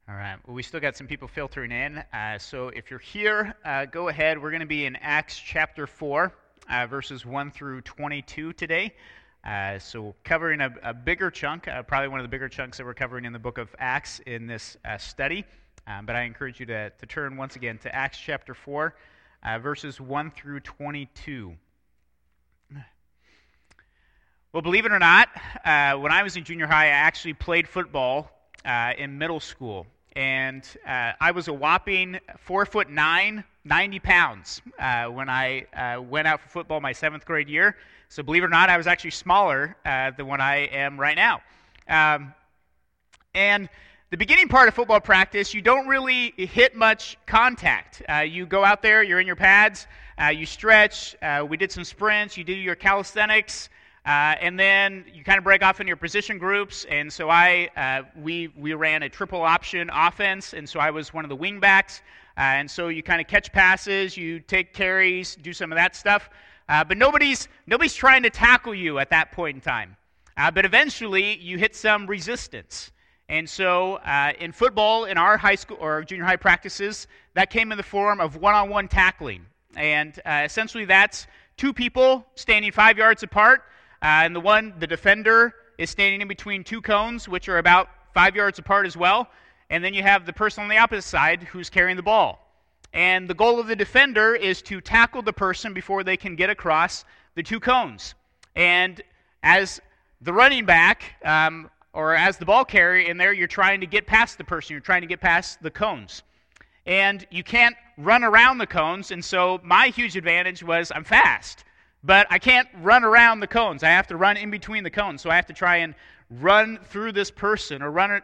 All right. Well, we still got some people filtering in. So if you're here, go ahead. We're going to be in Acts chapter 4, verses 1 through 22 today. So covering a bigger chunk, probably one of the bigger chunks that we're covering in the book of Acts in this study. But I encourage you to turn once again to Acts chapter 4, verses 1 through 22. Well, believe it or not, when I was in junior high, I actually played football in middle school. And I was a whopping 4'9", 90 pounds when I went out for football my 7th grade year. So believe it or not, I was actually smaller than what I am right now. And the beginning part of football practice, you don't really hit much contact. You go out there, you're in your pads, you stretch, we did some sprints, you do your calisthenics, and then you kind of break off in your position groups, and so we ran a triple option offense, and so I was one of the wing backs, and so you kind of catch passes, you take carries, do some of that stuff, but nobody's trying to tackle you at that point in time. But eventually, you hit some resistance, and so in football, in our high school or junior high practices, that came in the form of one-on-one tackling, and essentially that's two people standing 5 yards apart. And the defender is standing in between two cones, which are about 5 yards apart as well. And then you have the person on the opposite side who's carrying the ball. And the goal of the defender is to tackle the person before they can get across the two cones. And as the running back, or as the ball carrier in there, you're trying to get past the person. You're trying to get past the cones. And you can't run around the cones. And so my huge advantage was I'm fast. But I can't run around the cones. I have to run in between the cones. So I have to try and run through this person or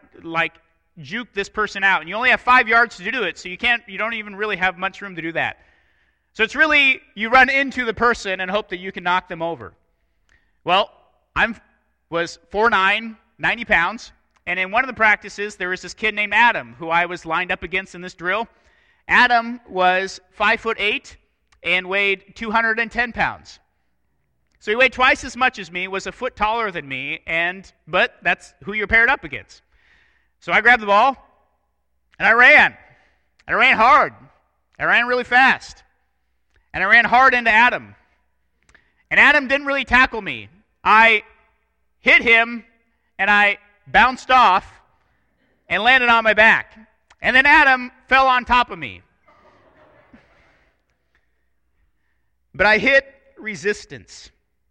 juke this person out. And you only have 5 yards to do it, so you don't even really have much room to do that. So it's really, you run into the person and hope that you can knock them over. Well, I was 4'9", 90 pounds. And in one of the practices, there was this kid named Adam who I was lined up against in this drill. Adam was 5'8" and weighed 210 pounds. So he weighed twice as much as me, was a foot taller than me, but that's who you're paired up against. So I grabbed the ball, and I ran. I ran hard. I ran really fast. And I ran hard into Adam. And Adam didn't really tackle me. I hit him, and I bounced off and landed on my back. And then Adam fell on top of me. But I hit resistance.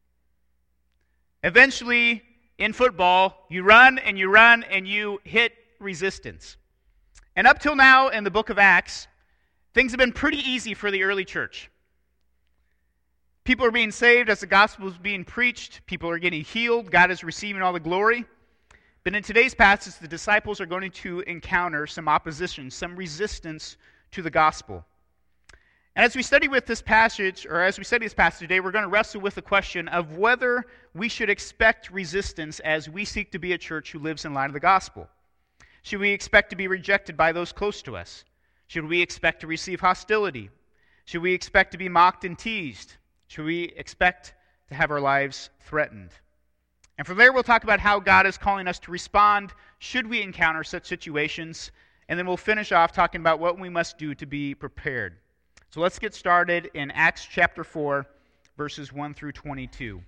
Eventually, in football, you run and you hit resistance. And up till now in the book of Acts, things have been pretty easy for the early church. People are being saved as the gospel is being preached. People are getting healed. God is receiving all the glory. But in today's passage, the disciples are going to encounter some opposition, some resistance to the gospel. And as we study this passage today, we're going to wrestle with the question of whether we should expect resistance as we seek to be a church who lives in light of the gospel. Should we expect to be rejected by those close to us? Should we expect to receive hostility? Should we expect to be mocked and teased? Should we expect to have our lives threatened? And from there, we'll talk about how God is calling us to respond should we encounter such situations. And then we'll finish off talking about what we must do to be prepared. So let's get started in Acts chapter 4, verses 1 through 22.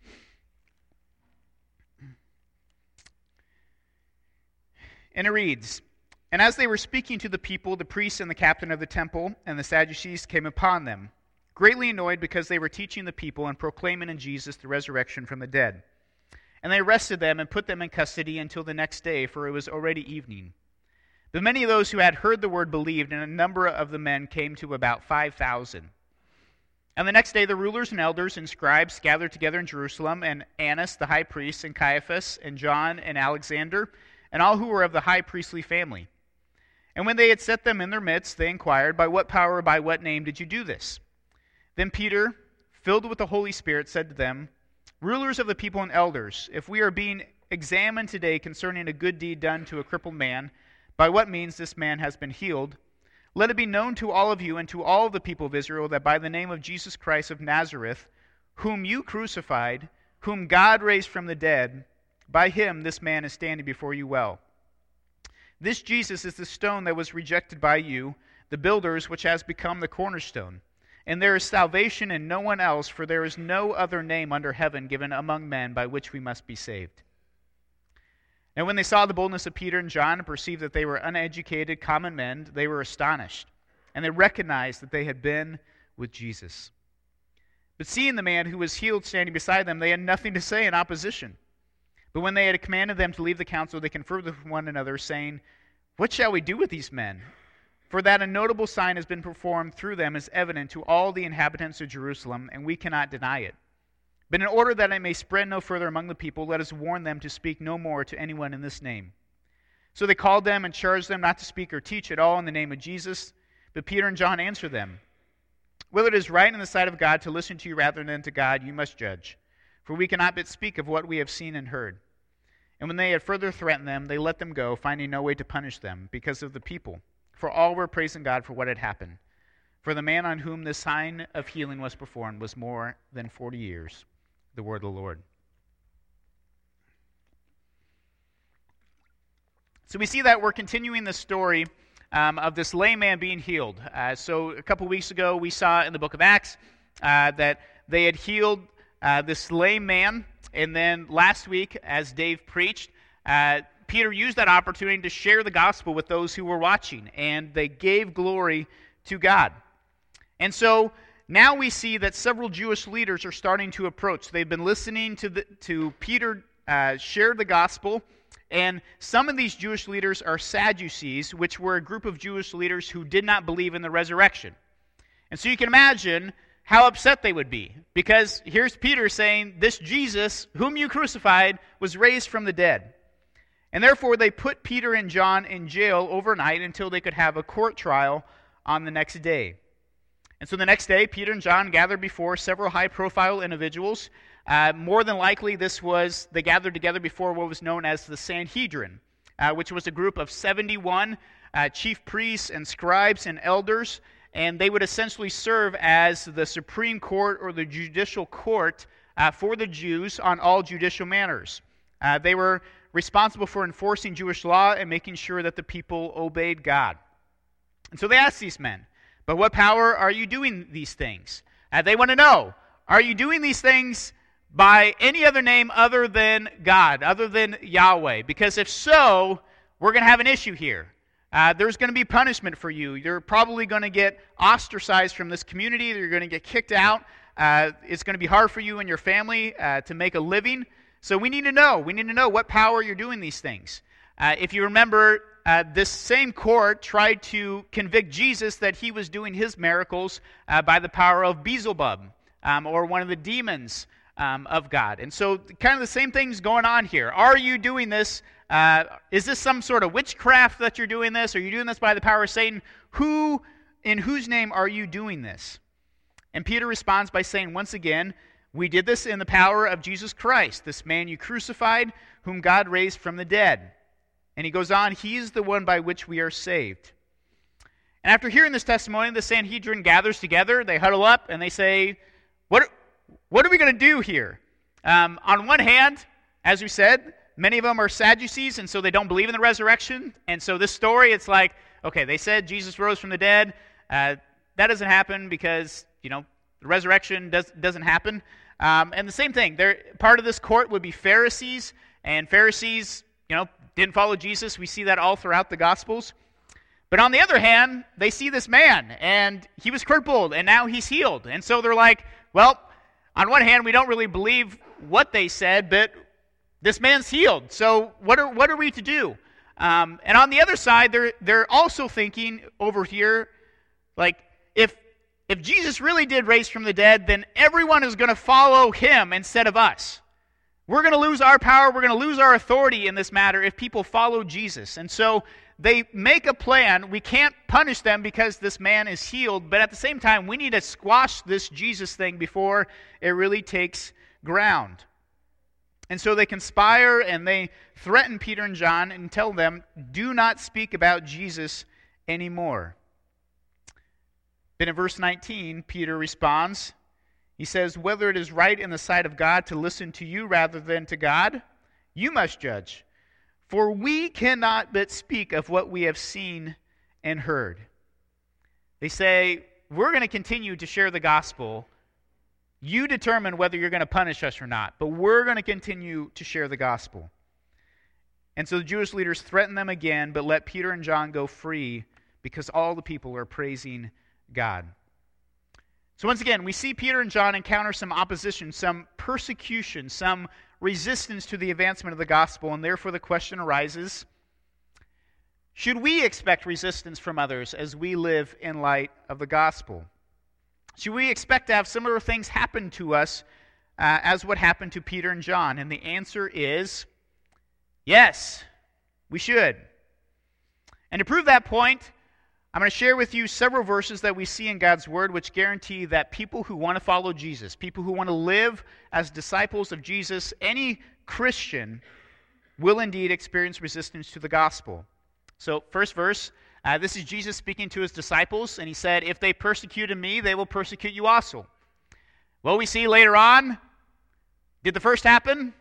And it reads, "And as they were speaking to the people, the priests and the captain of the temple and the Sadducees came upon them, greatly annoyed because they were teaching the people and proclaiming in Jesus the resurrection from the dead. And they arrested them and put them in custody until the next day, for it was already evening. But many of those who had heard the word believed, and a number of the men came to about 5,000. And the next day the rulers and elders and scribes gathered together in Jerusalem, and Annas the high priest, and Caiaphas, and John, and Alexander, and all who were of the high priestly family. And when they had set them in their midst, they inquired, 'By what power or by what name did you do this?' Then Peter, filled with the Holy Spirit, said to them, 'Rulers of the people and elders, if we are being examined today concerning a good deed done to a crippled man, by what means this man has been healed, let it be known to all of you and to all of the people of Israel that by the name of Jesus Christ of Nazareth, whom you crucified, whom God raised from the dead, by him this man is standing before you well. This Jesus is the stone that was rejected by you, the builders, which has become the cornerstone. And there is salvation in no one else, for there is no other name under heaven given among men by which we must be saved." And when they saw the boldness of Peter and John and perceived that they were uneducated, common men, they were astonished, and they recognized that they had been with Jesus. But seeing the man who was healed standing beside them, they had nothing to say in opposition. But when they had commanded them to leave the council, they conferred with one another, saying, "What shall we do with these men? For that a notable sign has been performed through them is evident to all the inhabitants of Jerusalem, and we cannot deny it. But in order that it may spread no further among the people, let us warn them to speak no more to anyone in this name." So they called them and charged them not to speak or teach at all in the name of Jesus. But Peter and John answered them, "Whether it is right in the sight of God to listen to you rather than to God, you must judge. For we cannot but speak of what we have seen and heard." And when they had further threatened them, they let them go, finding no way to punish them because of the people. For all were praising God for what had happened. For the man on whom this sign of healing was performed was more than 40 years. The word of the Lord. So we see that we're continuing the story of this lame man being healed. So a couple weeks ago, we saw in the book of Acts that they had healed this lame man. And then last week, as Dave preached, Peter used that opportunity to share the gospel with those who were watching. And they gave glory to God. And so now we see that several Jewish leaders are starting to approach. They've been listening to Peter share the gospel. And some of these Jewish leaders are Sadducees, which were a group of Jewish leaders who did not believe in the resurrection. And so you can imagine how upset they would be. Because here's Peter saying, "This Jesus, whom you crucified, was raised from the dead." And therefore they put Peter and John in jail overnight until they could have a court trial on the next day. And so the next day, Peter and John gathered before several high-profile individuals. More than likely, they gathered together before what was known as the Sanhedrin, which was a group of 71 chief priests and scribes and elders, and they would essentially serve as the supreme court or the judicial court for the Jews on all judicial matters. They were responsible for enforcing Jewish law and making sure that the people obeyed God. And so they asked these men, "But what power are you doing these things?" They want to know, are you doing these things by any other name other than God, other than Yahweh? Because if so, we're going to have an issue here. There's going to be punishment for you. You're probably going to get ostracized from this community. You're going to get kicked out. It's going to be hard for you and your family to make a living. So we need to know. We need to know what power you're doing these things. If you remember, this same court tried to convict Jesus that he was doing his miracles by the power of Beelzebub, or one of the demons of God. And so kind of the same thing's going on here. Are you doing this? Is this some sort of witchcraft that you're doing this? Are you doing this by the power of Satan? In whose name are you doing this? And Peter responds by saying, once again, "We did this in the power of Jesus Christ, this man you crucified, whom God raised from the dead." And he goes on, "He is the one by which we are saved." And after hearing this testimony, the Sanhedrin gathers together, they huddle up, and they say, What are we going to do here? On one hand, as we said, many of them are Sadducees, and so they don't believe in the resurrection. And so this story, it's like, okay, they said Jesus rose from the dead. That doesn't happen because, the resurrection doesn't happen. And the same thing, part of this court would be Pharisees, and Pharisees, didn't follow Jesus. We see that all throughout the Gospels. But on the other hand, they see this man, and he was crippled, and now he's healed. And so they're like, well, on one hand, we don't really believe what they said, but this man's healed. So what are we to do? And on the other side, they're also thinking over here, like, if Jesus really did raise from the dead, then everyone is going to follow him instead of us. We're going to lose our power. We're going to lose our authority in this matter if people follow Jesus. And so they make a plan. We can't punish them because this man is healed, but at the same time, we need to squash this Jesus thing before it really takes ground. And so they conspire and they threaten Peter and John and tell them, "Do not speak about Jesus anymore." Then in verse 19, Peter responds. He says, "Whether it is right in the sight of God to listen to you rather than to God, you must judge. For we cannot but speak of what we have seen and heard. They say, we're going to continue to share the gospel. You determine whether you're going to punish us or not, but we're going to continue to share the gospel. And so the Jewish leaders threaten them again, but let Peter and John go free because all the people are praising God. So once again, we see Peter and John encounter some opposition, some persecution, some resistance to the advancement of the gospel, and therefore the question arises, should we expect resistance from others as we live in light of the gospel? Should we expect to have similar things happen to us as what happened to Peter and John? And the answer is yes, we should. And to prove that point, I'm going to share with you several verses that we see in God's Word which guarantee that people who want to follow Jesus, people who want to live as disciples of Jesus, any Christian will indeed experience resistance to the gospel. So, first verse, this is Jesus speaking to his disciples, and he said, if they persecuted me, they will persecute you also. Well, we see later on, did the first happen?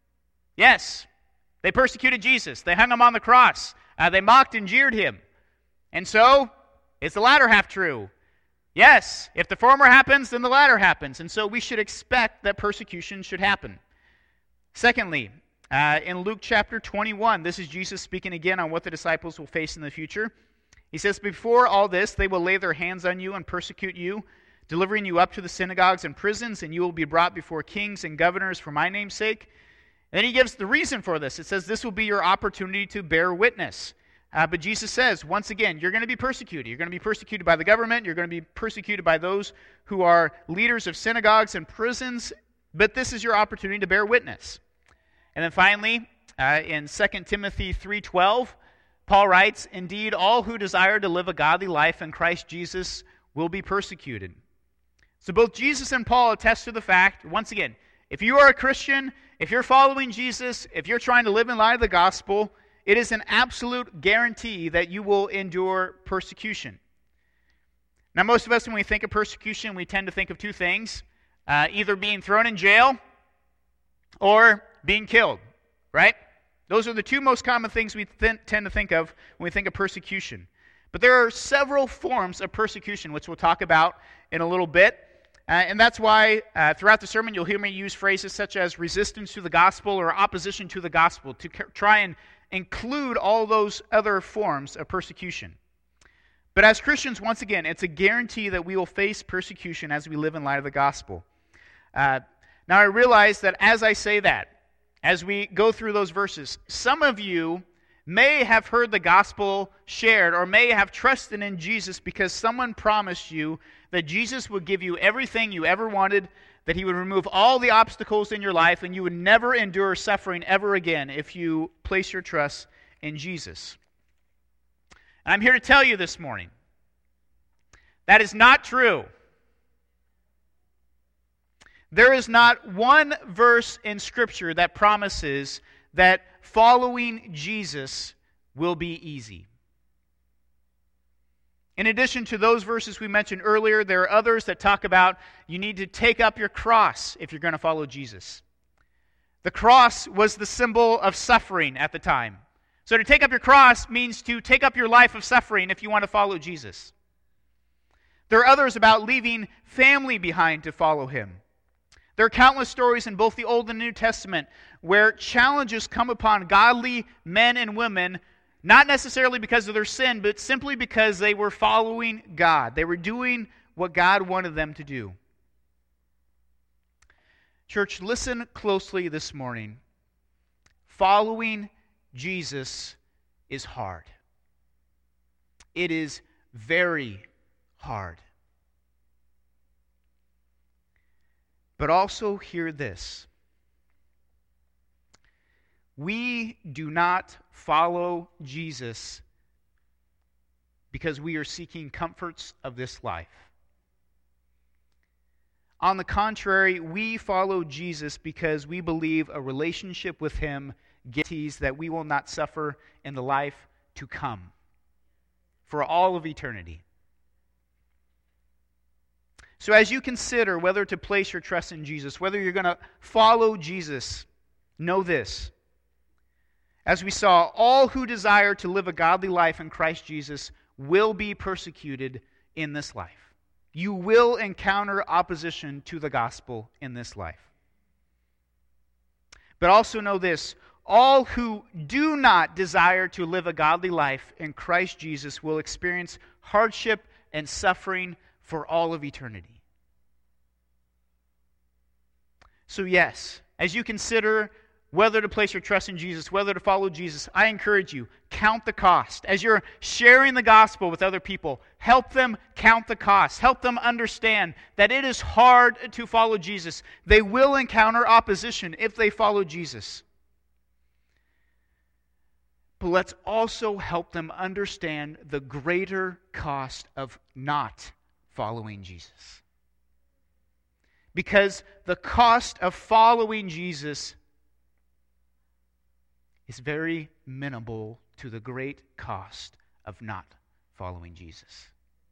Yes. They persecuted Jesus. They hung him on the cross. They mocked and jeered him. And so, is the latter half true? Yes. If the former happens, then the latter happens. And so we should expect that persecution should happen. Secondly, in Luke chapter 21, this is Jesus speaking again on what the disciples will face in the future. He says, before all this, they will lay their hands on you and persecute you, delivering you up to the synagogues and prisons, and you will be brought before kings and governors for my name's sake. And then he gives the reason for this. It says, this will be your opportunity to bear witness. But Jesus says, once again, you're going to be persecuted. You're going to be persecuted by the government. You're going to be persecuted by those who are leaders of synagogues and prisons. But this is your opportunity to bear witness. And then finally, in 2 Timothy 3:12, Paul writes, indeed, all who desire to live a godly life in Christ Jesus will be persecuted. So both Jesus and Paul attest to the fact, once again, if you are a Christian, if you're following Jesus, if you're trying to live in light of the gospel, it is an absolute guarantee that you will endure persecution. Now, most of us, when we think of persecution, we tend to think of two things. Either being thrown in jail or being killed, right? Those are the two most common things we tend to think of when we think of persecution. But there are several forms of persecution, which we'll talk about in a little bit. And that's why throughout the sermon you'll hear me use phrases such as resistance to the gospel or opposition to the gospel to try and include all those other forms of persecution. But as Christians, once again, it's a guarantee that we will face persecution as we live in light of the gospel. Now I realize that as I say that, as we go through those verses, some of you may have heard the gospel shared or may have trusted in Jesus because someone promised you that Jesus would give you everything you ever wanted, that he would remove all the obstacles in your life, and you would never endure suffering ever again if you place your trust in Jesus. And I'm here to tell you this morning, that is not true. There is not one verse in Scripture that promises that following Jesus will be easy. In addition to those verses we mentioned earlier, there are others that talk about you need to take up your cross if you're going to follow Jesus. The cross was the symbol of suffering at the time. So to take up your cross means to take up your life of suffering if you want to follow Jesus. There are others about leaving family behind to follow him. There are countless stories in both the Old and New Testament where challenges come upon godly men and women, not necessarily because of their sin, but simply because they were following God. They were doing what God wanted them to do. Church, listen closely this morning. Following Jesus is hard. It is very hard. But also hear this. We do not follow Jesus because we are seeking comforts of this life. On the contrary, we follow Jesus because we believe a relationship with him guarantees that we will not suffer in the life to come for all of eternity. So as you consider whether to place your trust in Jesus, whether you're going to follow Jesus, know this. As we saw, all who desire to live a godly life in Christ Jesus will be persecuted in this life. You will encounter opposition to the gospel in this life. But also know this, all who do not desire to live a godly life in Christ Jesus will experience hardship and suffering for all of eternity. So yes, as you consider whether to place your trust in Jesus, whether to follow Jesus, I encourage you, count the cost. As you're sharing the gospel with other people, help them count the cost. Help them understand that it is hard to follow Jesus. They will encounter opposition if they follow Jesus. But let's also help them understand the greater cost of not following Jesus. Because the cost of following Jesus is very minimal to the great cost of not following Jesus.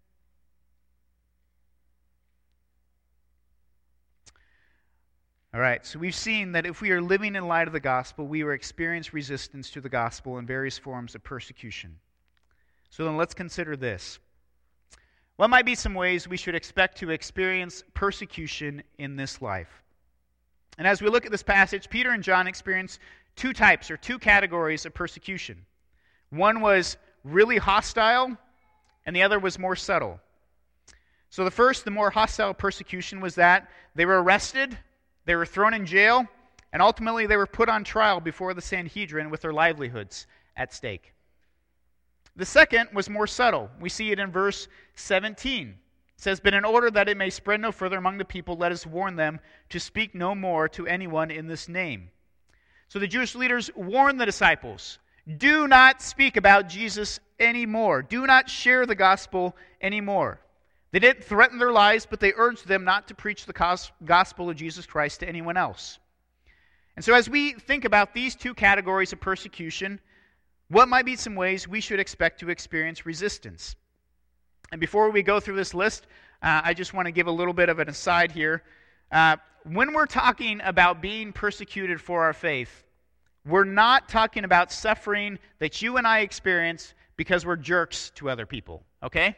All right, so we've seen that if we are living in light of the gospel, we will experience resistance to the gospel in various forms of persecution. So then let's consider this. What might be some ways we should expect to experience persecution in this life? And as we look at this passage, Peter and John experienced two types or two categories of persecution. One was really hostile, and the other was more subtle. So the first, the more hostile persecution, was that they were arrested, they were thrown in jail, and ultimately they were put on trial before the Sanhedrin with their livelihoods at stake. The second was more subtle. We see it in verse 17. It says, "But in order that it may spread no further among the people, let us warn them to speak no more to anyone in this name." So the Jewish leaders warned the disciples, do not speak about Jesus anymore. Do not share the gospel anymore. They didn't threaten their lives, but they urged them not to preach the gospel of Jesus Christ to anyone else. And so as we think about these two categories of persecution, what might be some ways we should expect to experience resistance? And before we go through this list, I just want to give a little bit of an aside here. When we're talking about being persecuted for our faith, we're not talking about suffering that you and I experience because we're jerks to other people, okay?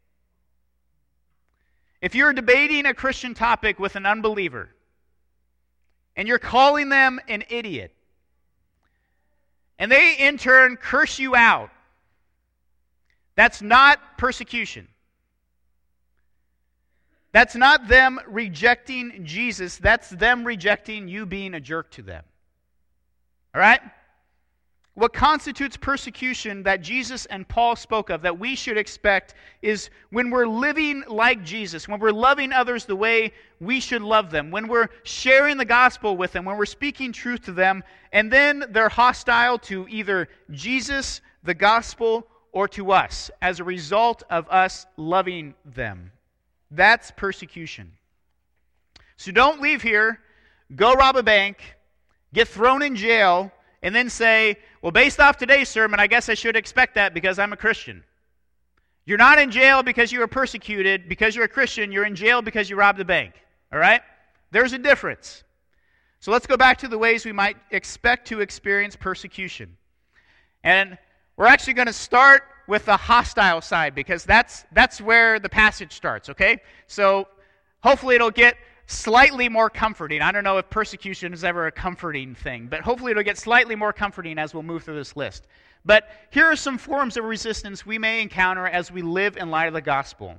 If you're debating a Christian topic with an unbeliever, and you're calling them an idiot, and they in turn curse you out, that's not persecution. That's not them rejecting Jesus. That's them rejecting you being a jerk to them. All right? What constitutes persecution that Jesus and Paul spoke of, that we should expect, is when we're living like Jesus, when we're loving others the way we should love them, when we're sharing the gospel with them, when we're speaking truth to them, and then they're hostile to either Jesus, the gospel, or to us as a result of us loving them. That's persecution. So don't leave here, go rob a bank, get thrown in jail, and then say, well, based off today's sermon, I guess I should expect that because I'm a Christian. You're not in jail because you were persecuted. Because you're a Christian, you're in jail because you robbed a bank. All right? There's a difference. So let's go back to the ways we might expect to experience persecution. And we're actually going to start with the hostile side because that's where the passage starts, okay? So hopefully it'll get slightly more comforting. I don't know if persecution is ever a comforting thing, but hopefully it'll get slightly more comforting as we'll move through this list. But here are some forms of resistance we may encounter as we live in light of the gospel.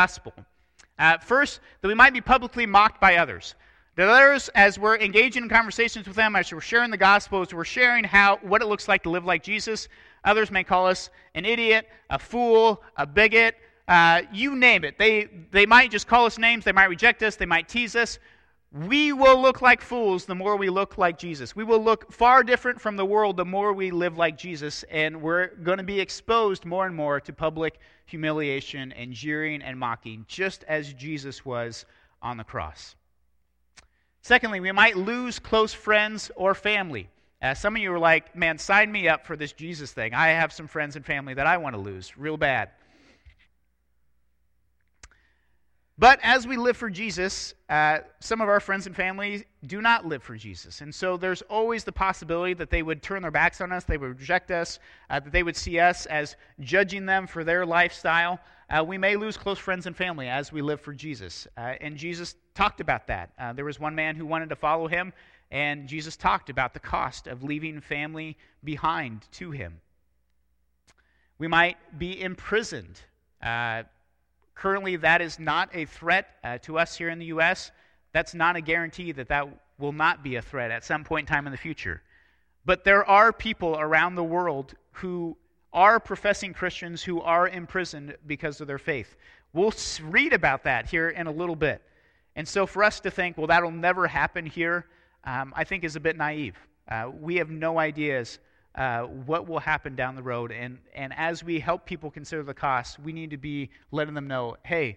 First, that we might be publicly mocked by others. That others, as we're engaging in conversations with them, as we're sharing the gospel, as we're sharing what it looks like to live like Jesus, others may call us an idiot, a fool, a bigot, you name it. They might just call us names. They might reject us. They might tease us. We will look like fools the more we look like Jesus. We will look far different from the world the more we live like Jesus, and we're going to be exposed more and more to public humiliation and jeering and mocking, just as Jesus was on the cross. Secondly, we might lose close friends or family. Some of you are like, man, sign me up for this Jesus thing. I have some friends and family that I want to lose real bad. But as we live for Jesus, some of our friends and family do not live for Jesus. And so there's always the possibility that they would turn their backs on us, they would reject us, that they would see us as judging them for their lifestyle. We may lose close friends and family as we live for Jesus. And Jesus talked about that. There was one man who wanted to follow him, and Jesus talked about the cost of leaving family behind to him. We might be imprisoned. Currently, that is not a threat to us here in the U.S. That's not a guarantee that that will not be a threat at some point in time in the future. But there are people around the world who are professing Christians who are imprisoned because of their faith. We'll read about that here in a little bit. And so for us to think, well, that'll never happen here, I think is a bit naive. We have no ideas what will happen down the road. And as we help people consider the cost, we need to be letting them know, hey,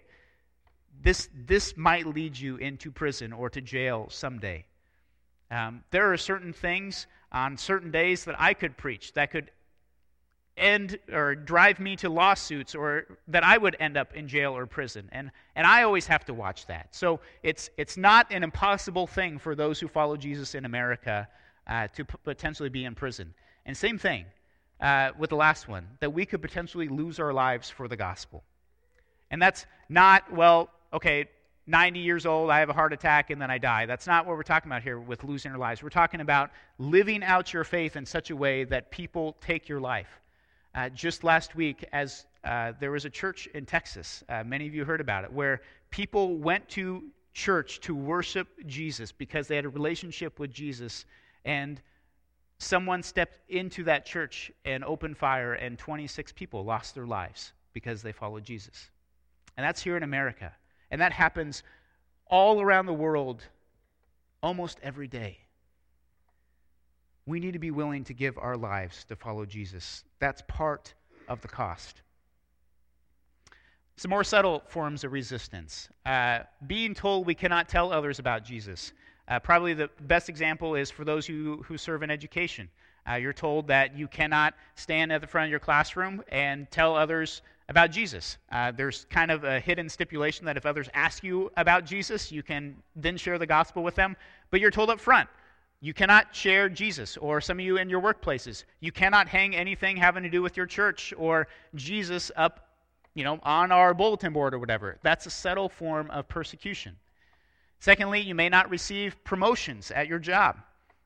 this might lead you into prison or to jail someday. There are certain things on certain days that I could preach that could end or drive me to lawsuits, or that I would end up in jail or prison. And I always have to watch that. So it's not an impossible thing for those who follow Jesus in America to potentially be in prison. And same thing with the last one, that we could potentially lose our lives for the gospel. And that's not, well, okay, 90 years old, I have a heart attack, and then I die. That's not what we're talking about here with losing our lives. We're talking about living out your faith in such a way that people take your life. Just last week, as there was a church in Texas, many of you heard about it, where people went to church to worship Jesus because they had a relationship with Jesus, and someone stepped into that church and opened fire, and 26 people lost their lives because they followed Jesus. And that's here in America. And that happens all around the world almost every day. We need to be willing to give our lives to follow Jesus. That's part of the cost. Some more subtle forms of resistance. Being told we cannot tell others about Jesus. Probably the best example is for those who serve in education. You're told that you cannot stand at the front of your classroom and tell others about Jesus. There's kind of a hidden stipulation that if others ask you about Jesus, you can then share the gospel with them. But you're told up front, you cannot share Jesus. Or some of you in your workplaces, you cannot hang anything having to do with your church or Jesus up, on our bulletin board or whatever. That's a subtle form of persecution. Secondly, you may not receive promotions at your job.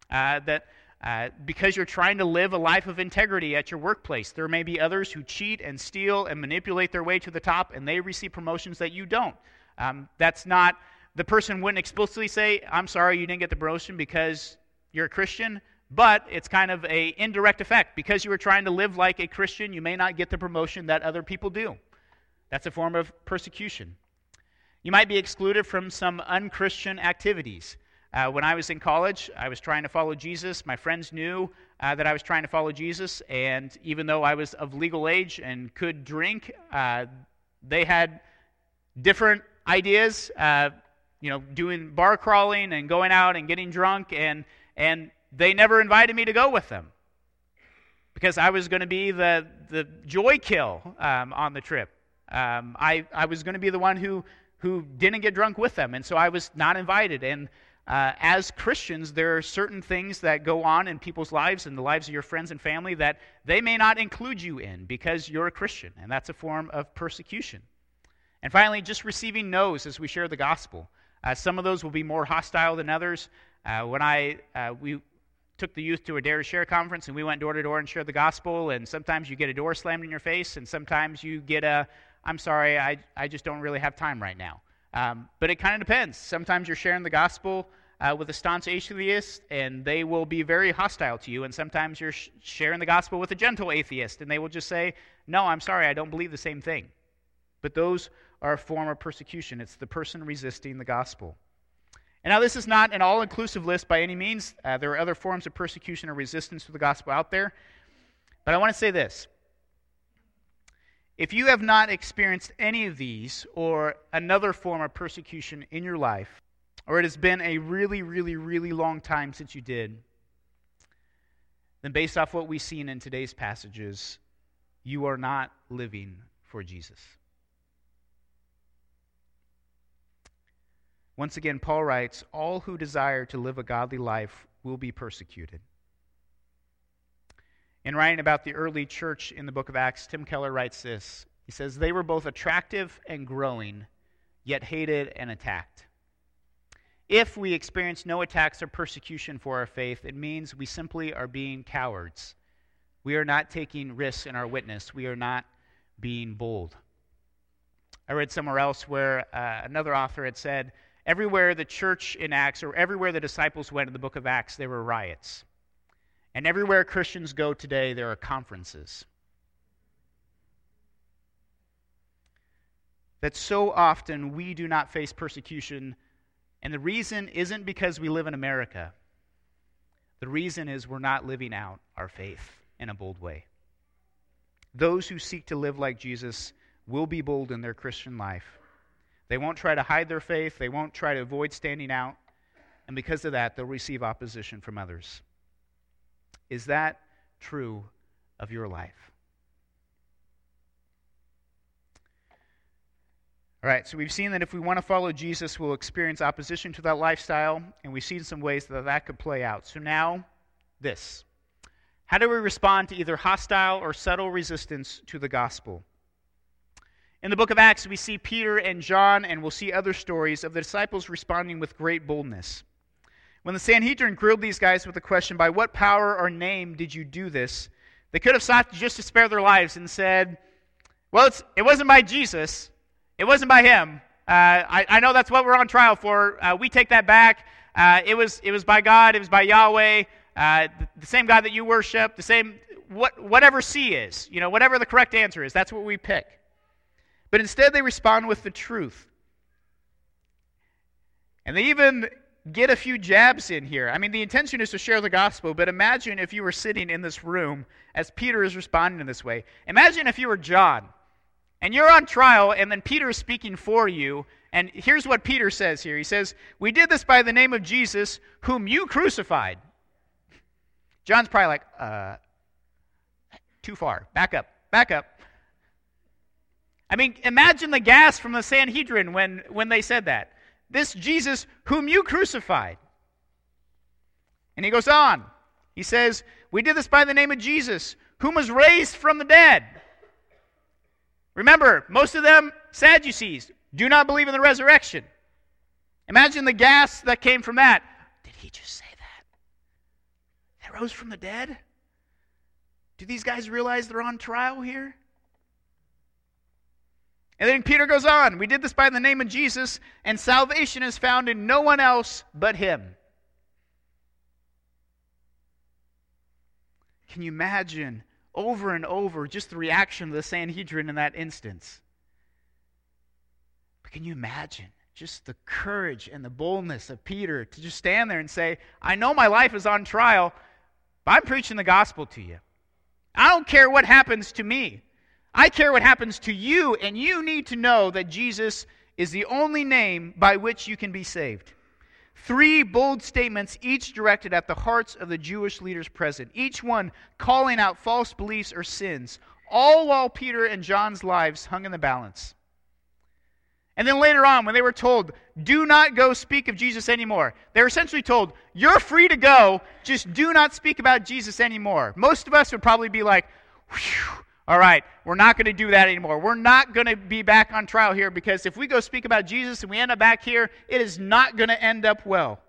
Because you're trying to live a life of integrity at your workplace. There may be others who cheat and steal and manipulate their way to the top, and they receive promotions that you don't. That's not, the person wouldn't explicitly say, I'm sorry you didn't get the promotion because you're a Christian, but it's kind of an indirect effect. Because you were trying to live like a Christian, you may not get the promotion that other people do. That's a form of persecution. You might be excluded from some unchristian activities. When I was in college, I was trying to follow Jesus. My friends knew that I was trying to follow Jesus, and even though I was of legal age and could drink, they had different ideas, doing bar crawling and going out and getting drunk, and they never invited me to go with them because I was going to be the joy kill on the trip. I was going to be the one who didn't get drunk with them, and so I was not invited. And as Christians, there are certain things that go on in people's lives and the lives of your friends and family that they may not include you in because you're a Christian, and that's a form of persecution. And finally, just receiving no's as we share the gospel. Some of those will be more hostile than others. When we took the youth to a Dare to Share conference, and we went door to door and shared the gospel, and sometimes you get a door slammed in your face, and sometimes you get I'm sorry, I just don't really have time right now. But it kind of depends. Sometimes you're sharing the gospel with a staunch atheist, and they will be very hostile to you. And sometimes you're sharing the gospel with a gentle atheist, and they will just say, no, I'm sorry, I don't believe the same thing. But those are a form of persecution. It's the person resisting the gospel. And now this is not an all-inclusive list by any means. There are other forms of persecution or resistance to the gospel out there. But I want to say this. If you have not experienced any of these or another form of persecution in your life, or it has been a really, really, really long time since you did, then based off what we've seen in today's passages, you are not living for Jesus. Once again, Paul writes, all who desire to live a godly life will be persecuted. In writing about the early church in the book of Acts, Tim Keller writes this. He says, they were both attractive and growing, yet hated and attacked. If we experience no attacks or persecution for our faith, it means we simply are being cowards. We are not taking risks in our witness. We are not being bold. I read somewhere else where another author had said, everywhere the church in Acts, or everywhere the disciples went in the book of Acts, there were riots. And everywhere Christians go today, there are conferences. That so often we do not face persecution, and the reason isn't because we live in America. The reason is we're not living out our faith in a bold way. Those who seek to live like Jesus will be bold in their Christian life. They won't try to hide their faith. They won't try to avoid standing out. And because of that, they'll receive opposition from others. Is that true of your life? All right, so we've seen that if we want to follow Jesus, we'll experience opposition to that lifestyle, and we've seen some ways that that could play out. So now, this. How do we respond to either hostile or subtle resistance to the gospel? In the book of Acts, we see Peter and John, and we'll see other stories of the disciples responding with great boldness. When the Sanhedrin grilled these guys with the question, by what power or name did you do this? They could have sought just to spare their lives and said, well, it wasn't by Jesus. It wasn't by him. I know that's what we're on trial for. We take that back. It was by God. It was by Yahweh. The same God that you worship. The same, whatever C is. Whatever the correct answer is. That's what we pick. But instead they respond with the truth. And they even get a few jabs in here. I mean, the intention is to share the gospel, but imagine if you were sitting in this room as Peter is responding in this way. Imagine if you were John, and you're on trial, and then Peter is speaking for you, and here's what Peter says here. He says, we did this by the name of Jesus, whom you crucified. John's probably like, too far. Back up. I mean, imagine the gas from the Sanhedrin when they said that. This Jesus whom you crucified. And he goes on. He says, we did this by the name of Jesus, whom was raised from the dead. Remember, most of them Sadducees do not believe in the resurrection. Imagine the gas that came from that. Did he just say that? That rose from the dead? Do these guys realize they're on trial here? And then Peter goes on, we did this by the name of Jesus, and salvation is found in no one else but him. Can you imagine over and over just the reaction of the Sanhedrin in that instance? But can you imagine just the courage and the boldness of Peter to just stand there and say, I know my life is on trial, but I'm preaching the gospel to you. I don't care what happens to me. I care what happens to you, and you need to know that Jesus is the only name by which you can be saved. 3 bold statements, each directed at the hearts of the Jewish leaders present, each one calling out false beliefs or sins, all while Peter and John's lives hung in the balance. And then later on, when they were told, do not go speak of Jesus anymore, they were essentially told, you're free to go, just do not speak about Jesus anymore. Most of us would probably be like, whew, all right, we're not going to do that anymore. We're not going to be back on trial here, because if we go speak about Jesus and we end up back here, it is not going to end up well.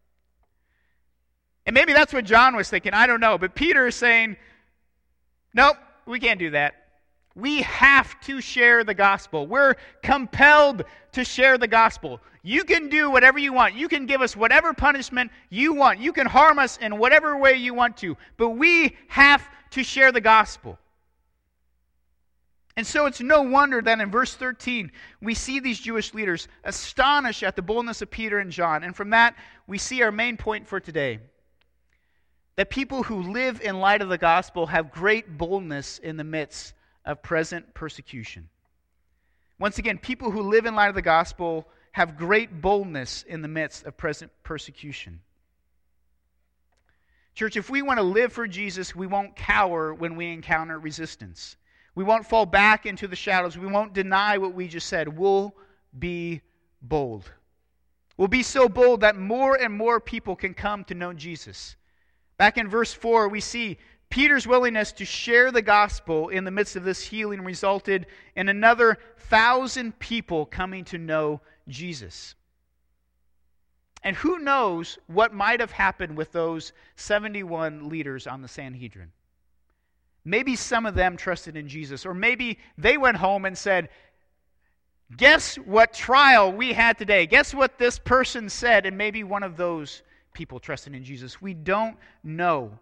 And maybe that's what John was thinking. I don't know. But Peter is saying, nope, we can't do that. We have to share the gospel. We're compelled to share the gospel. You can do whatever you want. You can give us whatever punishment you want. You can harm us in whatever way you want to. But we have to share the gospel. And so it's no wonder that in verse 13, we see these Jewish leaders astonished at the boldness of Peter and John. And from that, we see our main point for today. That people who live in light of the gospel have great boldness in the midst of present persecution. Once again, people who live in light of the gospel have great boldness in the midst of present persecution. Church, if we want to live for Jesus, we won't cower when we encounter resistance. We won't fall back into the shadows. We won't deny what we just said. We'll be bold. We'll be so bold that more and more people can come to know Jesus. Back in verse 4, we see Peter's willingness to share the gospel in the midst of this healing resulted in another 1,000 people coming to know Jesus. And who knows what might have happened with those 71 leaders on the Sanhedrin? Maybe some of them trusted in Jesus, or maybe they went home and said, guess what trial we had today? Guess what this person said? And maybe one of those people trusted in Jesus. We don't know.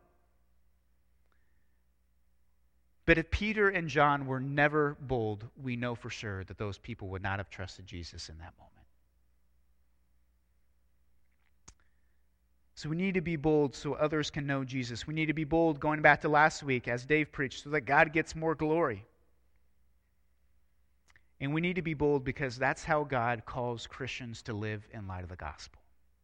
But if Peter and John were never bold, we know for sure that those people would not have trusted Jesus in that moment. So we need to be bold so others can know Jesus. We need to be bold, going back to last week as Dave preached, so that God gets more glory. And we need to be bold because that's how God calls Christians to live in light of the gospel.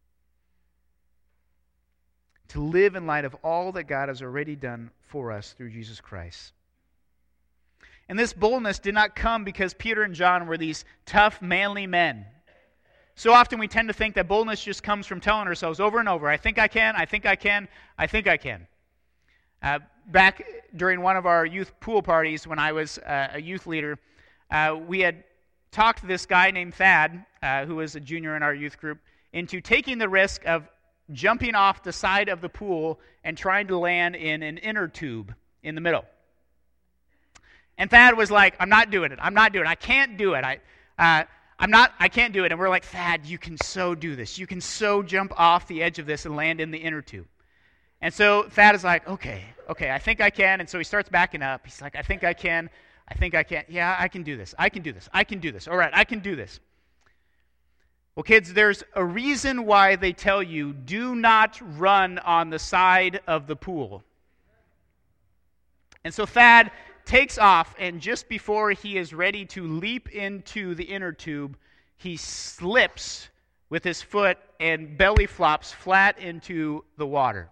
To live in light of all that God has already done for us through Jesus Christ. And this boldness did not come because Peter and John were these tough, manly men. So often we tend to think that boldness just comes from telling ourselves over and over, I think I can, I think I can, I think I can. Back during one of our youth pool parties when I was a youth leader, we had talked this guy named Thad, who was a junior in our youth group, into taking the risk of jumping off the side of the pool and trying to land in an inner tube in the middle. And Thad was like, I'm not doing it. I can't do it. I can't do it. And we're like, Thad, you can so do this. You can so jump off the edge of this and land in the inner tube. And so Thad is like, okay, I think I can. And so he starts backing up. He's like, I think I can. Yeah, I can do this. I can do this. All right, I can do this. Well, kids, there's a reason why they tell you, do not run on the side of the pool. And so Thad takes off, and just before he is ready to leap into the inner tube, he slips with his foot and belly flops flat into the water.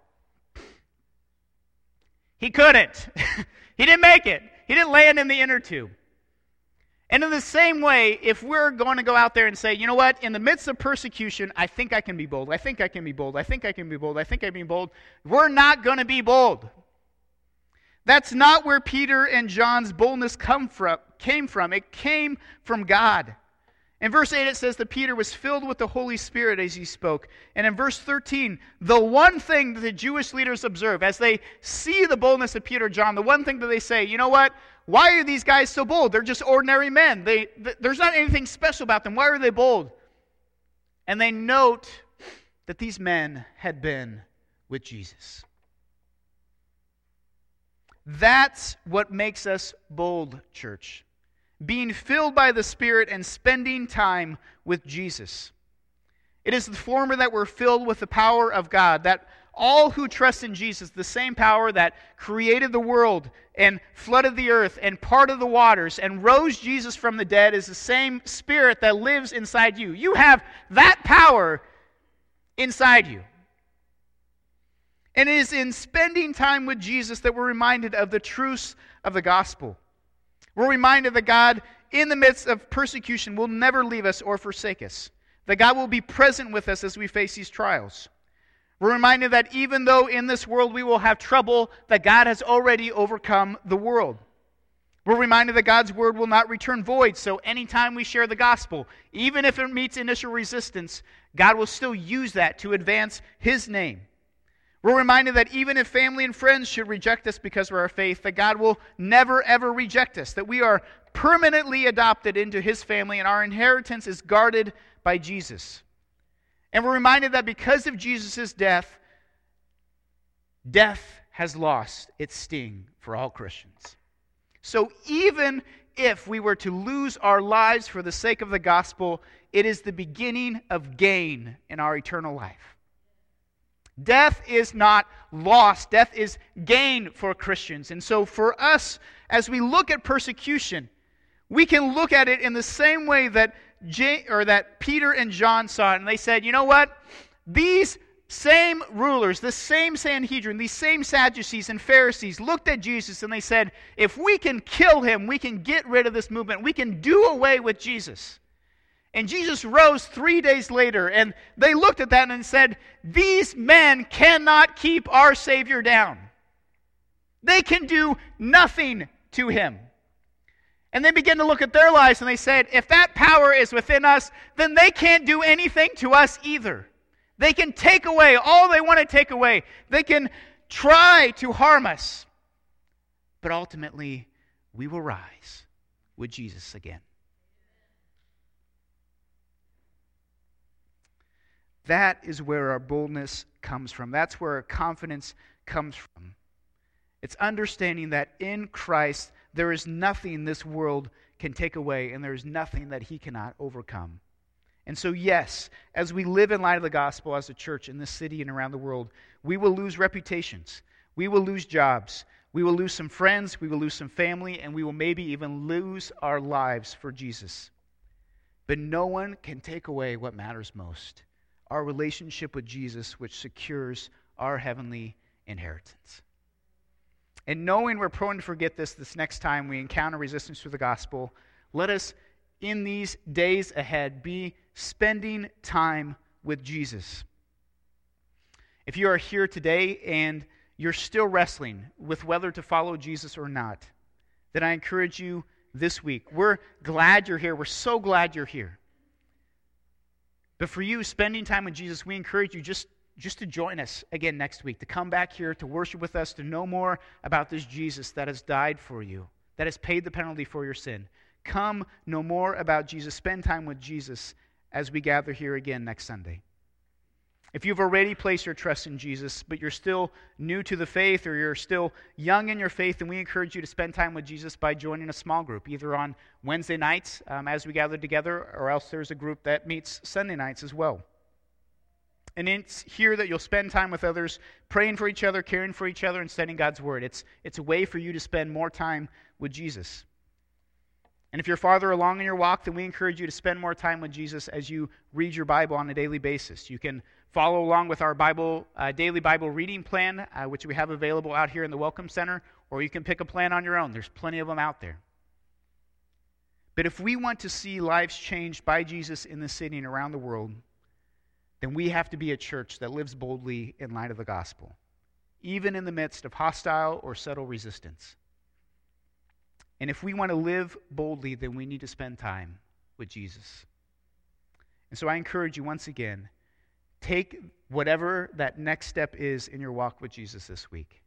He couldn't. He didn't make it. He didn't land in the inner tube. And in the same way, if we're going to go out there and say, you know what, in the midst of persecution, I think I can be bold. I think I can be bold. I think I can be bold. I think I can be bold. We're not going to be bold. That's not where Peter and John's boldness came from. It came from God. In verse 8 it says that Peter was filled with the Holy Spirit as he spoke. And in verse 13, the one thing that the Jewish leaders observe, as they see the boldness of Peter and John, the one thing that they say, you know what? Why are these guys so bold? They're just ordinary men. There's not anything special about them. Why are they bold? And they note that these men had been with Jesus. That's what makes us bold, church. Being filled by the Spirit and spending time with Jesus. It is the former that we're filled with the power of God, that all who trust in Jesus, the same power that created the world and flooded the earth and parted the waters and rose Jesus from the dead, is the same Spirit that lives inside you. You have that power inside you. And it is in spending time with Jesus that we're reminded of the truths of the gospel. We're reminded that God, in the midst of persecution, will never leave us or forsake us. That God will be present with us as we face these trials. We're reminded that even though in this world we will have trouble, that God has already overcome the world. We're reminded that God's word will not return void, so anytime we share the gospel, even if it meets initial resistance, God will still use that to advance His name. We're reminded that even if family and friends should reject us because of our faith, that God will never, ever reject us, that we are permanently adopted into His family and our inheritance is guarded by Jesus. And we're reminded that because of Jesus' death, death has lost its sting for all Christians. So even if we were to lose our lives for the sake of the gospel, it is the beginning of gain in our eternal life. Death is not loss. Death is gain for Christians. And so for us, as we look at persecution, we can look at it in the same way that Peter and John saw it. And they said, you know what? These same rulers, the same Sanhedrin, these same Sadducees and Pharisees looked at Jesus and they said, if we can kill Him, we can get rid of this movement. We can do away with Jesus. And Jesus rose 3 days later, and they looked at that and said, these men cannot keep our Savior down. They can do nothing to him. And they began to look at their lives and they said, if that power is within us, then they can't do anything to us either. They can take away all they want to take away. They can try to harm us. But ultimately, we will rise with Jesus again. That is where our boldness comes from. That's where our confidence comes from. It's understanding that in Christ, there is nothing this world can take away, and there is nothing that he cannot overcome. And so, yes, as we live in light of the gospel as a church in this city and around the world, we will lose reputations. We will lose jobs. We will lose some friends. We will lose some family. And we will maybe even lose our lives for Jesus. But no one can take away what matters most, our relationship with Jesus, which secures our heavenly inheritance. And knowing we're prone to forget this next time we encounter resistance to the gospel, let us, in these days ahead, be spending time with Jesus. If you are here today and you're still wrestling with whether to follow Jesus or not, then I encourage you this week. We're glad you're here. We're so glad you're here. But for you, spending time with Jesus, we encourage you just to join us again next week, to come back here, to worship with us, to know more about this Jesus that has died for you, that has paid the penalty for your sin. Come know more about Jesus. Spend time with Jesus as we gather here again next Sunday. If you've already placed your trust in Jesus, but you're still new to the faith or you're still young in your faith, then we encourage you to spend time with Jesus by joining a small group, either on Wednesday nights as we gather together, or else there's a group that meets Sunday nights as well. And it's here that you'll spend time with others, praying for each other, caring for each other, and studying God's Word. It's a way for you to spend more time with Jesus. And if you're farther along in your walk, then we encourage you to spend more time with Jesus as you read your Bible on a daily basis. You can follow along with our daily Bible reading plan, which we have available out here in the Welcome Center, or you can pick a plan on your own. There's plenty of them out there. But if we want to see lives changed by Jesus in the city and around the world, then we have to be a church that lives boldly in light of the gospel, even in the midst of hostile or subtle resistance. And if we want to live boldly, then we need to spend time with Jesus. And so I encourage you once again, take whatever that next step is in your walk with Jesus this week.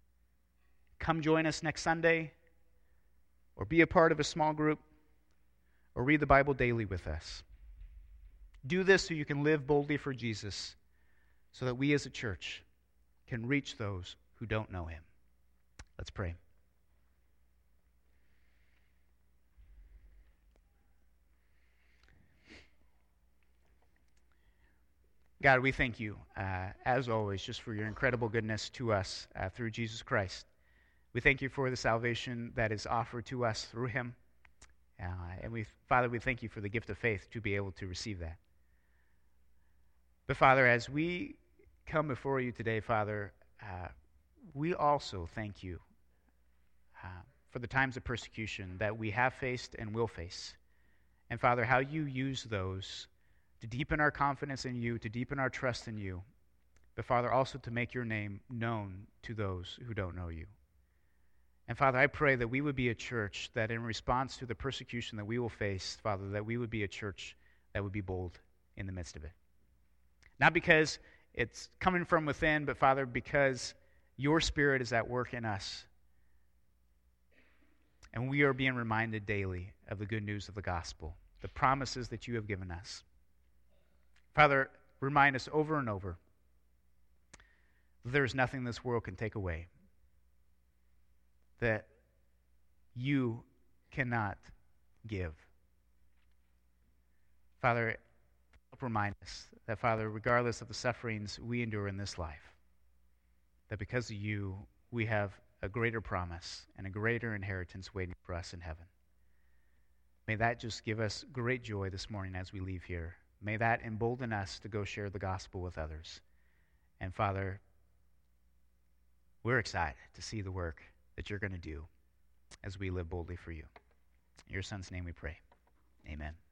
Come join us next Sunday, or be a part of a small group, or read the Bible daily with us. Do this so you can live boldly for Jesus, so that we as a church can reach those who don't know him. Let's pray. God, we thank you, as always, just for your incredible goodness to us through Jesus Christ. We thank you for the salvation that is offered to us through him. And Father, we thank you for the gift of faith to be able to receive that. But Father, as we come before you today, Father, we also thank you for the times of persecution that we have faced and will face. And Father, how you use those to deepen our confidence in you, to deepen our trust in you, but Father, also to make your name known to those who don't know you. And Father, I pray that we would be a church that in response to the persecution that we will face, Father, that we would be a church that would be bold in the midst of it. Not because it's coming from within, but Father, because your Spirit is at work in us. And we are being reminded daily of the good news of the gospel, the promises that you have given us. Father, remind us over and over that there is nothing this world can take away, that you cannot give. Father, help remind us that, Father, regardless of the sufferings we endure in this life, that because of you, we have a greater promise and a greater inheritance waiting for us in heaven. May that just give us great joy this morning as we leave here. May that embolden us to go share the gospel with others. And Father, we're excited to see the work that you're going to do as we live boldly for you. In your Son's name we pray. Amen.